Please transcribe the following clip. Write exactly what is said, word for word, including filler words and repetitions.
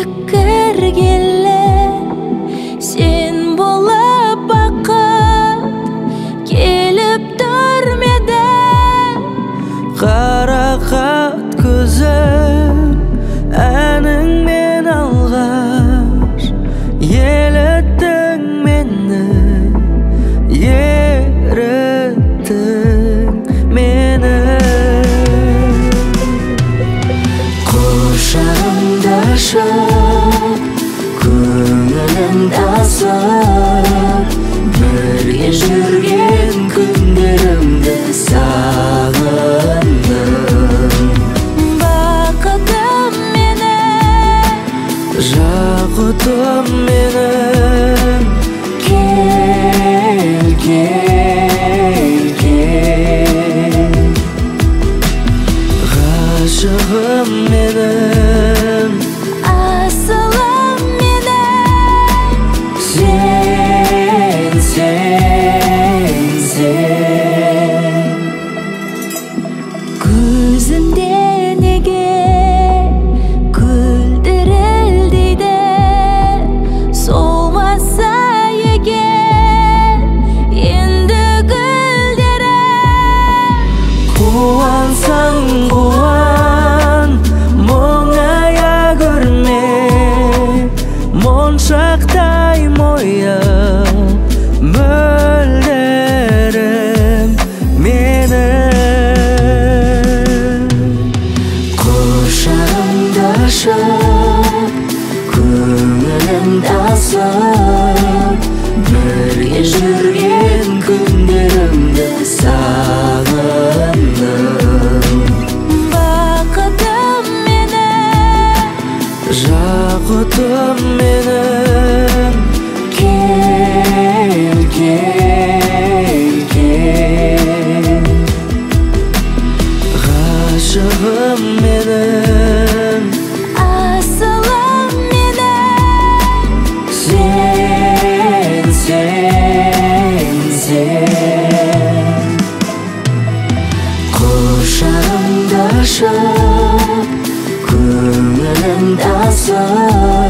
Кергеле сен болып бақыт келіп түрмеде. Қарақат көзім әніңмен алғаш елеттің мені, ереттің мені. Құшағымда ашып, көңілімді асып, бірге жүрген күндерімді сағындым. Бақытым менің, жақұтым менің, кел, кел, кел. Ғашығым менің, асылым менің, сен, сен, сен. көзінде неге күлдірілдейді, солмаса егер енді гүлдері. Қуансаң қуан, мұңая көрме, моншақтай мойын мөлдірім менің. Құшағымда ашып, көңілімді асып, бірге жүрген күндерімді сағындым. Бақытым менің, жақұтым менің, кел, кел, кел. Ғашығым менің, асылым менің, сен, сен, сен. Құшағымда ашып, көңілімді асып,